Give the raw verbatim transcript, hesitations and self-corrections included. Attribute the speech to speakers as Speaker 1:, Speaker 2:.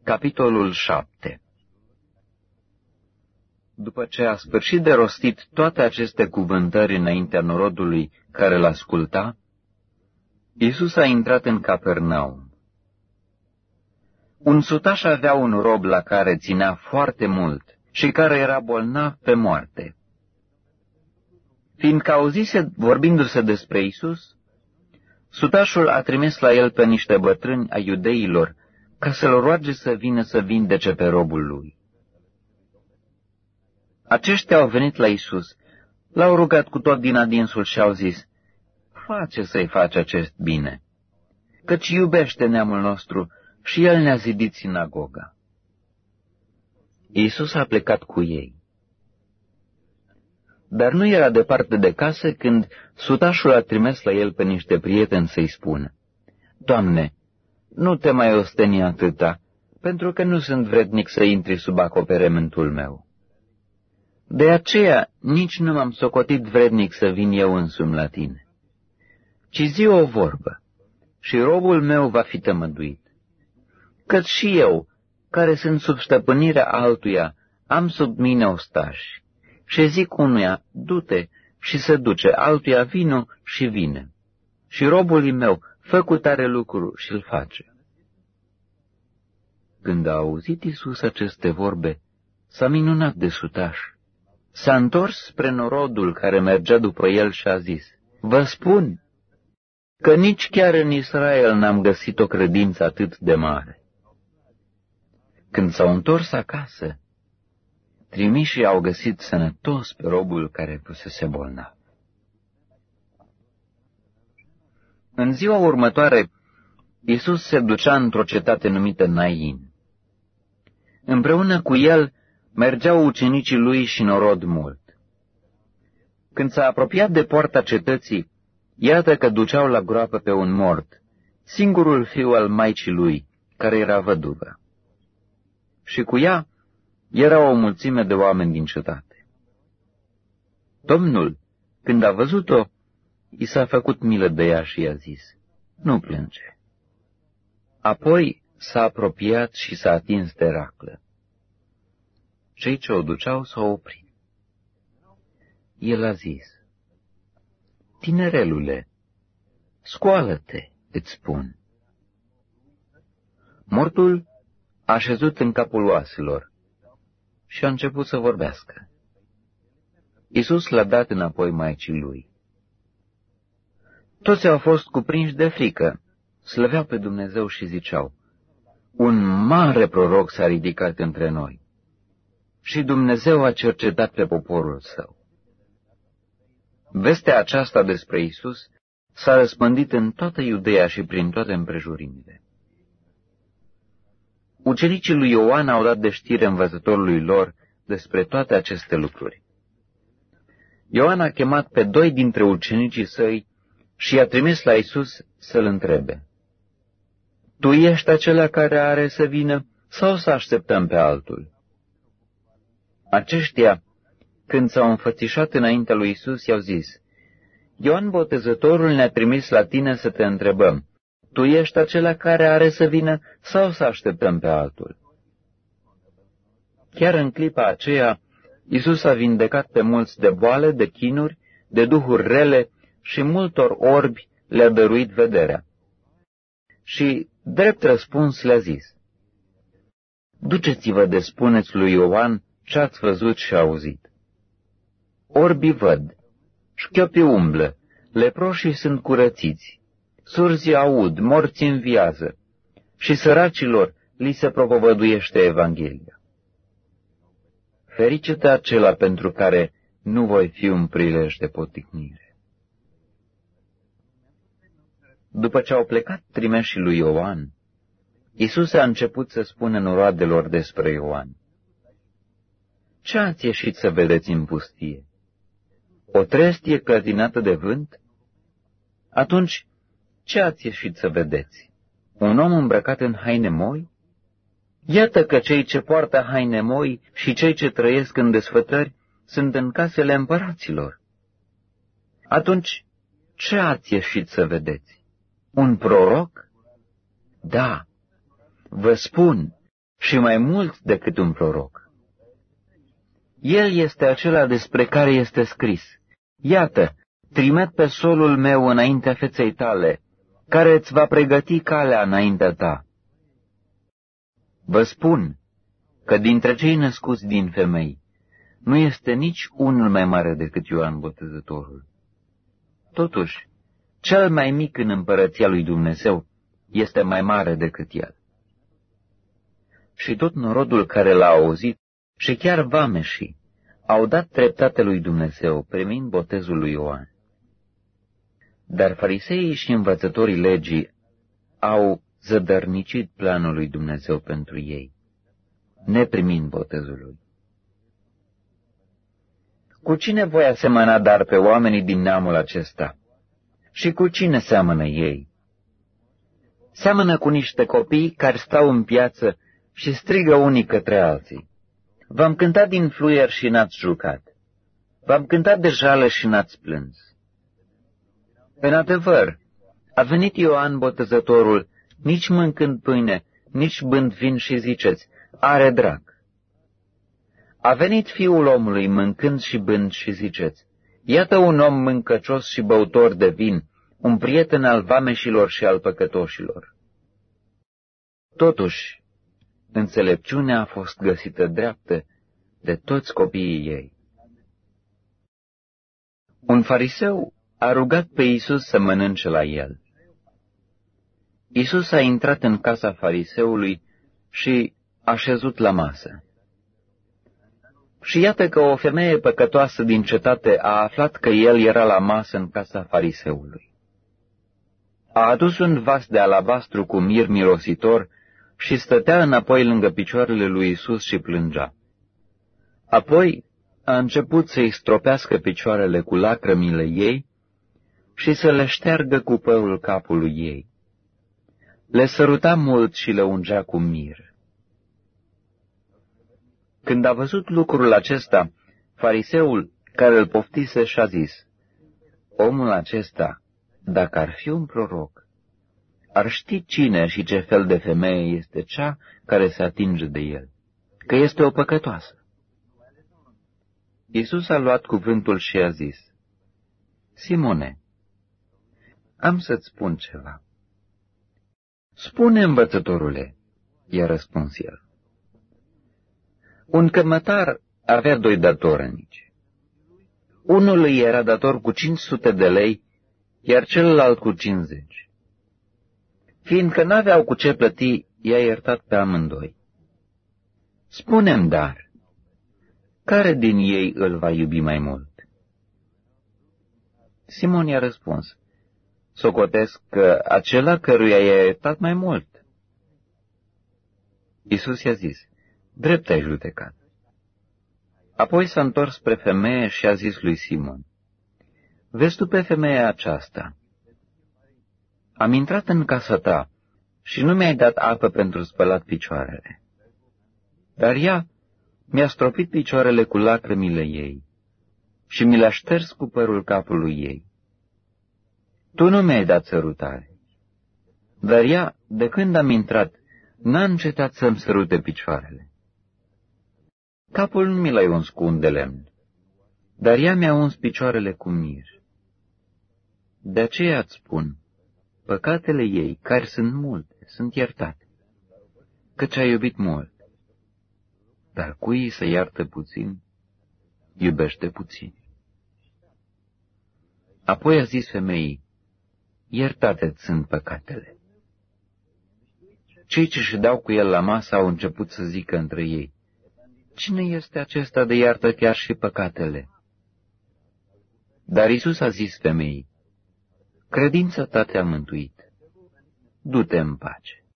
Speaker 1: Capitolul șapte. După ce a sfârșit de rostit toate aceste cuvântări înaintea norodului care l-asculta, Iisus a intrat în Capernaum. Un sutaș avea un rob la care ținea foarte mult și care era bolnav pe moarte. Fiindcă auzise vorbindu-se despre Iisus, sutașul a trimis la el pe niște bătrâni ai iudeilor ca să-l roage să vină să vindece pe robul lui. Aceștia au venit la Iisus, l-au rugat cu tot din adinsul și au zis: „Face să-i faci acest bine, căci iubește neamul nostru și el ne-a zidit sinagoga.” Iisus a plecat cu ei. Dar nu era departe de casă când sutașul a trimis la el pe niște prieteni să-i spună: „Doamne, nu te mai osteni atâta, pentru că nu sunt vrednic să intri sub acoperământul meu. De aceea nici nu m-am socotit vrednic să vin eu însumi la tine. Ci zi o vorbă și robul meu va fi tămăduit. Căci și eu, care sunt sub stăpânirea altuia, am sub mine ostași, și zic unuia: du-te, și se duce, altuia: vino, și vine. Și robului meu: fă cu tare lucru, și-l face.” Când a auzit Iisus aceste vorbe, s-a minunat de sutaș. S-a întors spre norodul care mergea după el și a zis: „Vă spun că nici chiar în Israel n-am găsit o credință atât de mare.” Când s-au întors acasă, trimișii au găsit sănătos pe robul care fusese bolnav. În ziua următoare, Iisus se ducea într-o cetate numită Nain. Împreună cu el mergeau ucenicii lui și norod mult. Când s-a apropiat de poarta cetății, iată că duceau la groapă pe un mort, singurul fiu al maicii lui, care era văduvă. Și cu ea era o mulțime de oameni din cetate. Domnul, când a văzut-o, i s-a făcut milă de ea și i-a zis: „Nu plânge.” Apoi s-a apropiat și s-a atins de raclă. Cei ce o duceau s-au oprit. El a zis: „Tinerelule, scoală-te, îți spun.” Mortul a șezut în capul oaselor și a început să vorbească. Iisus l-a dat înapoi maicii lui. Toți au fost cuprinși de frică, slăveau pe Dumnezeu și ziceau: „Un mare proroc s-a ridicat între noi și Dumnezeu a cercetat pe poporul său.” Vestea aceasta despre Iisus s-a răspândit în toată Iudeea și prin toate împrejurimile. Ucenicii lui Ioan au dat de știre învățătorului lor despre toate aceste lucruri. Ioan a chemat pe doi dintre ucenicii săi și i-a trimis la Iisus să-l întrebe: „Tu ești acela care are să vină sau să așteptăm pe altul?” Aceștia, când s-au înfățișat înaintea lui Iisus, i-au zis: „Ioan Botezătorul ne-a trimis la tine să te întrebăm: tu ești acela care are să vină sau să așteptăm pe altul?” Chiar în clipa aceea, Iisus a vindecat pe mulți de boale, de chinuri, de duhuri rele și multor orbi le-a dăruit vederea. Și, drept răspuns, le-a zis: „Duceți-vă de spuneți lui Ioan ce ați văzut și auzit. Orbii văd, șchiopii umblă, leproșii sunt curățiți, surzii aud, morți înviază și săracilor li se propovăduiește Evanghelia. Fericit acela pentru care nu voi fi un prilej de poticnire.” După ce au plecat trimeșii lui Ioan, Iisus a început să spună noroadelor despre Ioan: „Ce ați ieșit să vedeți în pustie? O trestie clătinată de vânt? Atunci, ce ați ieșit să vedeți? Un om îmbrăcat în haine moi? Iată că cei ce poartă haine moi și cei ce trăiesc în desfătări sunt în casele împăraților. Atunci, ce ați ieșit să vedeți? Un proroc? Da, vă spun și mai mult decât un proroc. El este acela despre care este scris: iată, trimit pe solul meu înaintea feței tale, care îți va pregăti calea înaintea ta. Vă spun că dintre cei născuți din femei nu este nici unul mai mare decât Ioan Botezătorul. Totuși, cel mai mic în împărăția lui Dumnezeu este mai mare decât el. Și tot norodul care l-a auzit, și chiar vameșii, au dat dreptate lui Dumnezeu, primind botezul lui Ioan. Dar fariseii și învățătorii legii au zădărnicit planul lui Dumnezeu pentru ei, neprimind botezul lui. Cu cine voi asemăna dar pe oamenii din neamul acesta? Și cu cine seamănă ei? Seamănă cu niște copii care stau în piață și strigă unii către alții: v-am cântat din fluier și n-ați jucat, v-am cântat de jale și n-ați plâns. În adevăr, a venit Ioan Botezătorul, nici mâncând pâine, nici bând vin și ziceți: are drag. A venit Fiul omului mâncând și bând și ziceți: iată un om mâncăcios și băutor de vin, un prieten al vameșilor și al păcătoșilor. Totuși, înțelepciunea a fost găsită dreaptă de toți copiii ei. Un fariseu a rugat pe Iisus să mănânce la el. Iisus a intrat în casa fariseului și a șezut la masă. Și iată că o femeie păcătoasă din cetate a aflat că el era la masă în casa fariseului. A adus un vas de alabastru cu mir mirositor și stătea înapoi lângă picioarele lui Iisus și plângea. Apoi a început să-i stropească picioarele cu lacrămile ei și să le șteargă cu părul capului ei. Le săruta mult și le ungea cu mir. Când a văzut lucrul acesta, fariseul care îl poftise și-a zis: omul acesta, dacă ar fi un proroc, ar ști cine și ce fel de femeie este cea care se atinge de el, că este o păcătoasă. Iisus a luat cuvântul și a zis: Simone, am să-ți spun ceva. Spune, învățătorule, i-a răspuns el. Un cămătar avea doi datornici. Unul îi era dator cu cinci sute de lei, iar celălalt cu cincizeci. Fiindcă n-aveau cu ce plăti, i-a iertat pe amândoi. Spune-mi dar, care din ei îl va iubi mai mult? Simon i-a răspuns: socotesc că acela căruia i-a iertat mai mult. Iisus i-a zis: drept ai judecat. Apoi s-a întors spre femeie și a zis lui Simon: vezi tu pe femeia aceasta? Am intrat în casa ta și nu mi-ai dat apă pentru spălat picioarele. Dar ea mi-a stropit picioarele cu lacrămile ei și mi le-a șters cu părul capului ei. Tu nu mi-ai dat sărutare, dar ea, de când am intrat, n-a încetat să-mi sărute picioarele. Capul nu mi l-ai uns cu un de lemn, dar ea mi-a uns picioarele cu mir. De aceea îți spun, păcatele ei, care sunt multe, sunt iertate, căci a iubit mult. Dar cui se iartă puțin, iubește puțin. Apoi a zis femeii: iertate-ți sunt păcatele. Cei ce ședeau cu el la masă au început să zică între ei: cine este acesta de iartă chiar și păcatele? Dar Iisus a zis femeii: credința ta te-a mântuit, du-te în pace.